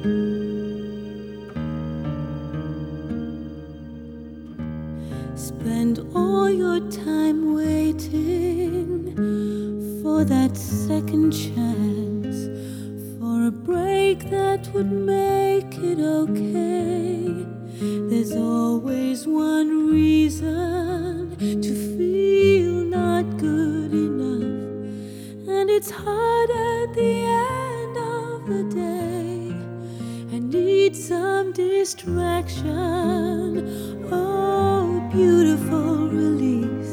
Spend all your time waiting for that second chance, for a break that would make it okay. There's always one reason to feel not good enough, and it's hard at the end of the day. I need some distraction, oh, beautiful release.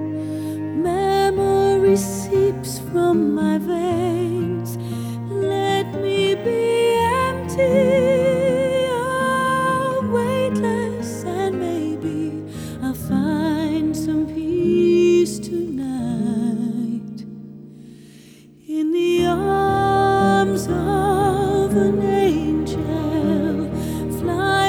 Memory seeps from my veins. Let me be empty, oh, weightless, and maybe I'll find some peace tonight in the arms of an angel. Fly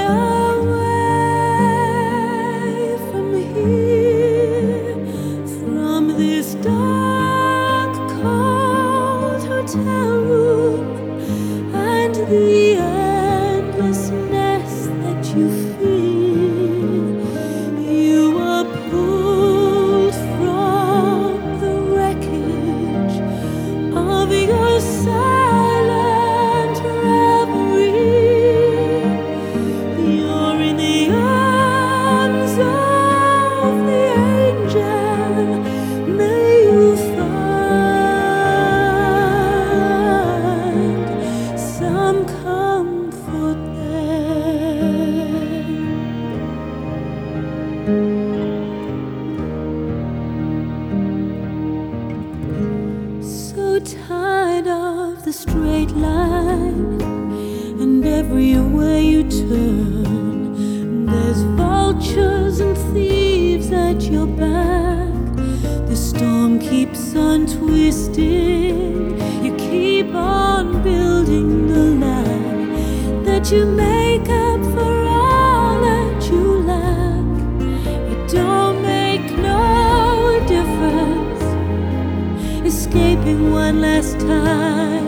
away from here, from this dark, cold hotel room, and the endlessness that you feel. You are pulled from the wreckage of your silent reverie. You're in the arms of the angel. May you find some comfort there. So tired of the straight line, and everywhere you turn, there's vultures and thieves at your back. The storm keeps on twisting. You keep on building the line that you make up for all that you lack. It don't make no difference escaping one last time.